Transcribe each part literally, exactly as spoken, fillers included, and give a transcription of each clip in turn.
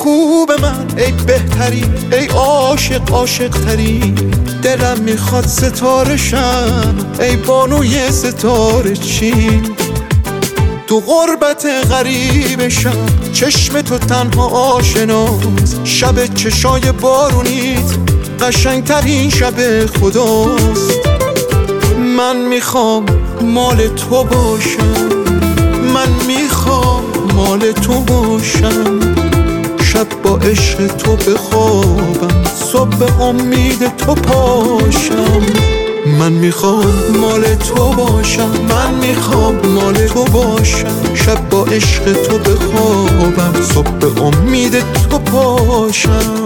خوب من، ای بهتری، ای عاشق عاشق تری. دلم میخواد ستاره شم، ای بانوی ستاره چین. تو غربت غریبشم، چشم تو تنها آشناست. شب چشای بارونیت قشنگترین شب خداست. من میخوام مال تو باشم، من میخوام مال تو باشم. شب با عشق تو بخوابم، صبح به امید تو پاشم. من میخوام مال تو باشم، من میخوام مال تو باشم. شب با عشق تو بخوابم، صبح به امید تو پاشم.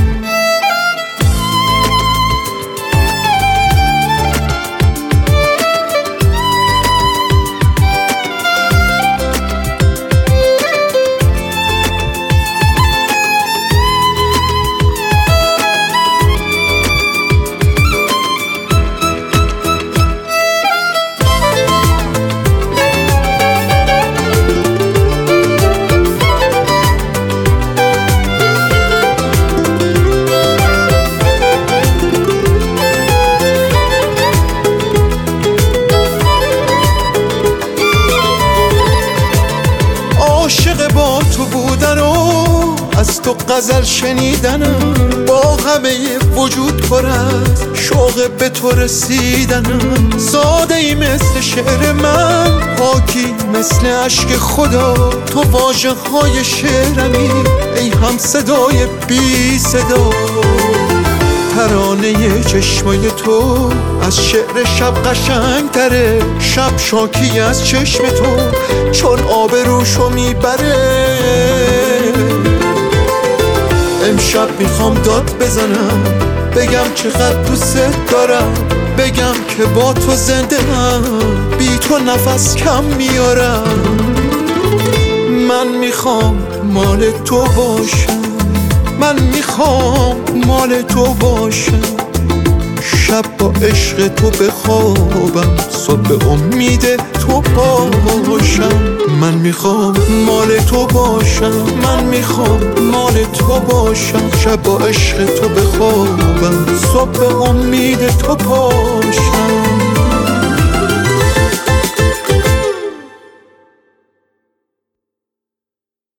عاشق با تو بودن و از تو غزل شنیدنم، با همه وجود پر از شوق به تو رسیدنم. ساده ای مثل شعر من، پاکی مثل عشق خدا. تو واژه های شعرمی، ای هم صدای بی صدا. ترانه چشمای تو از شعر شب قشنگ تره. شب شاکی از چشم تو چون آب روشو میبره. امشب میخوام داد بزنم، بگم چقدر دوست دارم. بگم که با تو زنده هم، بی تو نفس کم میارم. من میخوام مال تو باشم، من میخوام مال تو باشم. شب با عشق تو بخوابم، صبح امید تو پاشم. من میخوام مال تو باشم، من میخوام مال تو باشم. شب با عشق تو بخوابم، صبح امید تو پاشم.